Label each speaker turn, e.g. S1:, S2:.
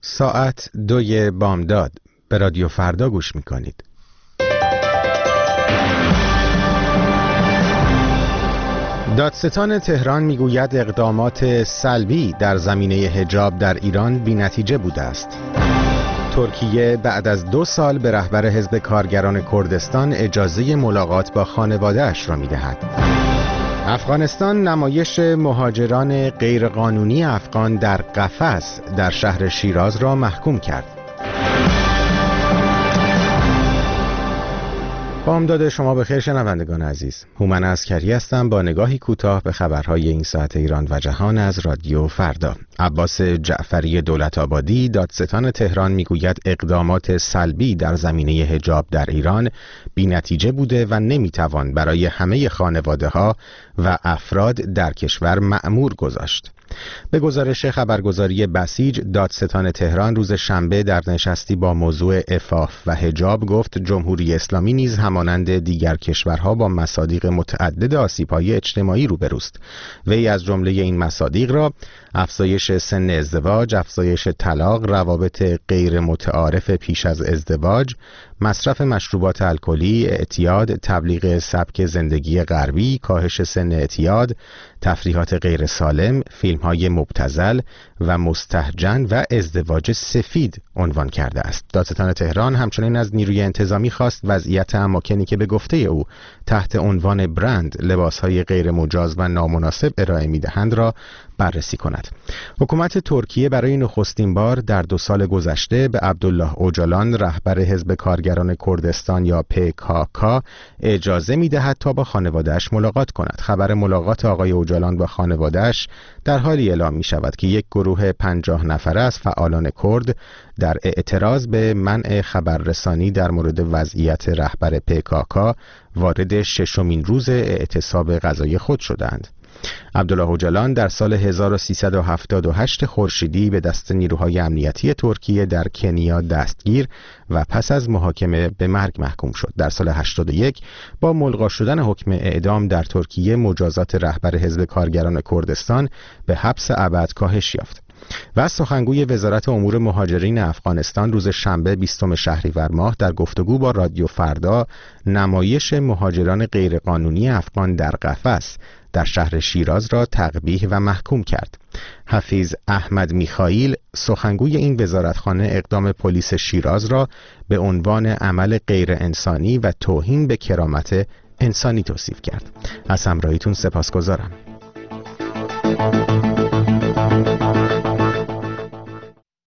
S1: ساعت 2 بامداد به رادیو فردا گوش میکنید. دادستان تهران میگوید اقدامات سلبی در زمینه حجاب در ایران بی‌نتیجه بوده است. ترکیه بعد از 2 سال به رهبر حزب کارگران کردستان اجازه ملاقات با خانواده‌اش را میدهد. افغانستان نمایش مهاجران غیرقانونی افغان در قفس در شهر شیراز را محکوم کرد. بامداد شما بخیر شنوندگان عزیز. هومن عسکری هستم با نگاهی کوتاه به خبرهای این ساعت ایران و جهان از رادیو فردا. عباس جعفری دولت‌آبادی دادستان تهران میگوید اقدامات سلبی در زمینه حجاب در ایران بی‌نتیجه بوده و نمیتوان برای همه خانواده‌ها و افراد در کشور مأمور گذاشت. به گزارش خبرگزاری بسیج، دادستان تهران روز شنبه در نشستی با موضوع عفاف و حجاب گفت جمهوری اسلامی نیز همانند دیگر کشورها با مصادیق متعدد آسیب‌های اجتماعی روبروست. وی از جمله این مصادیق را افزایش سن ازدواج، افزایش طلاق، روابط غیر متعارف پیش از ازدواج، مصرف مشروبات الکلی، اعتیاد، تبلیغ سبک زندگی غربی، کاهش سن اعتیاد، تفریحات غیر سالم، فیلم‌های مبتذل و مستهجن و ازدواج سفید عنوان کرده است. دادستان تهران همچنین از نیروی انتظامی خواست وضعیت اماکنی که به گفته او تحت عنوان برند لباس‌های غیر مجاز و نامناسب ارائه می‌دهند را بررسی کند. حکومت ترکیه برای نخستین بار در 2 سال گذشته به عبدالله اوجالان رهبر حزب کارگران کردستان یا PKK اجازه می‌دهد تا با خانواده‌اش ملاقات کند. خبر ملاقات آقای اوجالان با خانواده‌اش در حالی اعلام می‌شود که یک گروه 50 نفره از فعالان کرد در اعتراض به منع خبررسانی در مورد وضعیت رهبر PKK وارد 6مین روز اعتصاب غذایی خود شدند. عبدالله اوجالان در سال 1378 خورشیدی به دست نیروهای امنیتی ترکیه در کنیا دستگیر و پس از محاکمه به مرگ محکوم شد. در سال 81 با ملغا شدن حکم اعدام در ترکیه مجازات رهبر حزب کارگران کردستان به حبس ابد کاهش یافت. و سخنگوی وزارت امور مهاجرین افغانستان روز شنبه 20 شهریور ماه در گفتگو با رادیو فردا نمایش مهاجران غیرقانونی افغان در قفس در شهر شیراز را تقبیح و محکوم کرد. حفیظ احمد میخائیل سخنگوی این وزارتخانه اقدام پلیس شیراز را به عنوان عمل غیر انسانی و توهین به کرامت انسانی توصیف کرد. از همراهیتون سپاسگزارم.